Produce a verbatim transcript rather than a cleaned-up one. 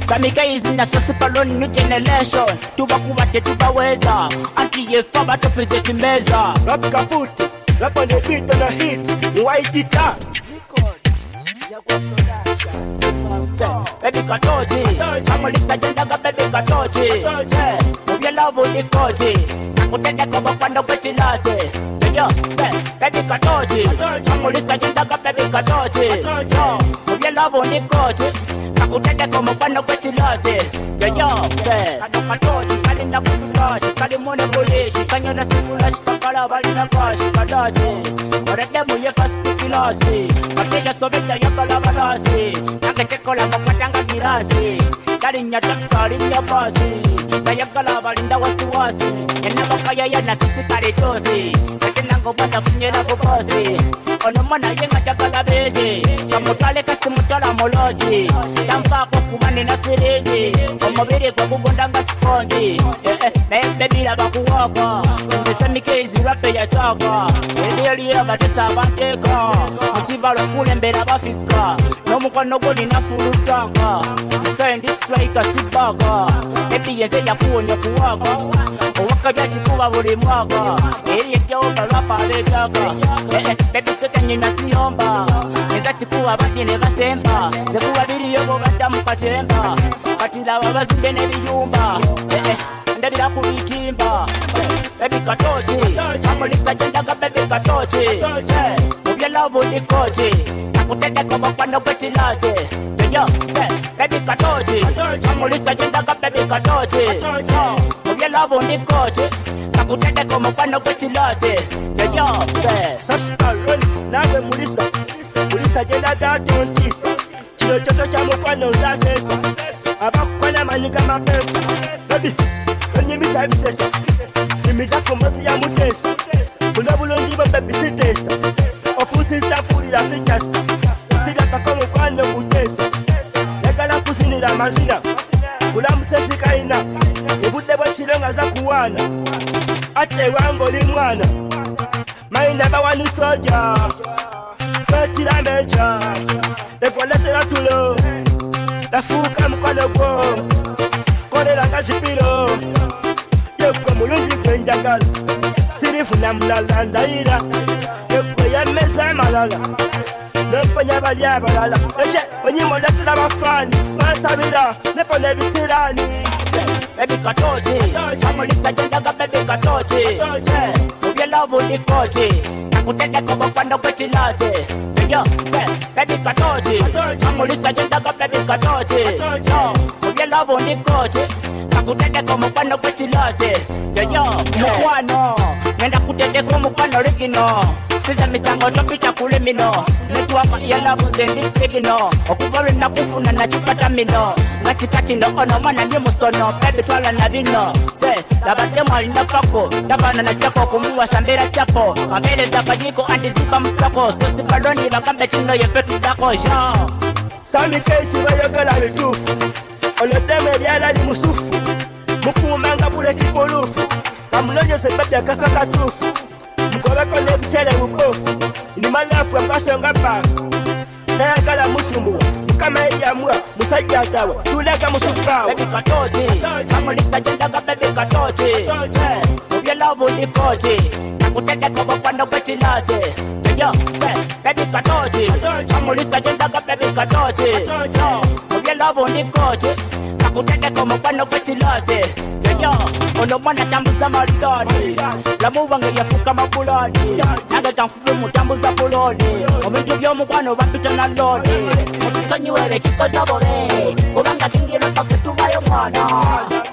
Samikaizi na sasa paloni new generation. Tuba kuwate tuba weza. Anti yefa bato pese kimeza. Rap kaput, rap on the beat on the hit. Ni white guitar. Baby katoji, amulisa jendaga baby katoji. Ubye love unikoji, nakutende kwa kwanda kwechilase. Yo, baby katoji, amulisa jendaga baby katoji. Ubye love unikoji, nakutende kwa kwanda kwechilase. Yo, kado katoji, kalinda kutulaji, kalimone bulishi, kanyona simulashi, kakala balina kashi, kadaji. Orede muye fast kilasi, kateja sobeta yakala balasi. Nakecheko la kapatanga girasi, kalinya taksari nya pasi. Kayakala balinda wasiwasi, enabakaya ya nasisi karitosi. Katenango banda funyela kubasi. Ono mana yenga chakala beji, kamutale kasi mutala moloji. Tampa kwa kumani na siriji, omobiri kwa kugondanga sponji. Eh eh, baby la bakuwaka, ndesemi kezi rape ya chaka. Eli ya batesa banteka, mchibalo kule mbele bafika. Nomukwano goli na furutanga, sendi strike sibaga. Baby yeze ya kuonye kuwaka, owaka chikuwa buli mwaka. Eli ya oba rapa lejaga. Eh eh, baby nyina siyomba eza chikuwa batine basemba zekuwa biriyo bo badamu katemba katila babazinde nebiyumba eh eh ndabira kubitimba baby katochi amulisa jendaga baby katochi ubye love unikochi nakutende kwa kwanda kwechilase yo baby katochi amulisa jendaga baby katochi ubye love unikochi nakutende kwa kwanda kwechilase yo sasa paloni nawe mulisa mulisa jenda datontisa chino choto cha mukwano uzasesa abakukwana manika mapesa baby onyimisa ebisesa imiza kumbazi ya mutesa kulabulongi bo baby sitesa opusisa kulira sijasa sija kakolo kwano kutesa yagala kusinira mazina kulamusesi kaina ebudde bw'ekirenga za kuwaana ate wango oli mwana maina bawani soja Betira meja Levoletera tulo Lafuka mkwano gwo Kone la kashipiro Yekwe mulungi kwenjagala Sirifu na mlala ndaira Yekwe ya mesa malala Nemponya bali abalala Eche, onyimo letera bafani Masabira, nepo nebisirani Baby katochi, amulisa jendaga baby katochi. Ubye love unikochi, nakutende kwa kwanda kwechilase. Yo, baby katochi, amulisa jendaga baby katochi. Ubye love unikochi, nakutende kwa kwanda kwechilase. Yo, mukwano, nenda kutende kwa mukwano rigino. Siza misango topita kule mino. Netwaka ya love zendi sigino. Okubalo na kufuna na chipata mino. Ngachikati no ono mana ndi musono. Baby twala na bino. Se, labate mwali na pako. Dabana na chako kumuwa sambira chapo. Ambele za kajiko andi ziba msako. Sosi baloni bakambe chino yefetu dako. Jean Sami kesi wayogala mitufu. Olodeme diala li musufu. Mukumanga bule chikolufu. Kamulonyo se babi akafaka tufu. Mkobeko nebichele upofu Ni malafu ya paso ngapa Nayakala musumbu Mkama ya mua Musajia dawa Tuleka musupawa Baby katochi Amulisa jendaga baby katochi Ubye love unikochi Nakutende kwa kwanda kwechilase Yo, baby katochi Amulisa jendaga baby katochi Ubye love unikochi Nakutende kwa kwanda kwechilase Yo, ono mwana tambuza maridadi Lamu wange yafuka mabuladi Nage tamfupi mutambuza bulodi Omintu byomukwano bapita na lodi Mutusanyi wele chiko zabore Ubanga kingira kakutubayo mwana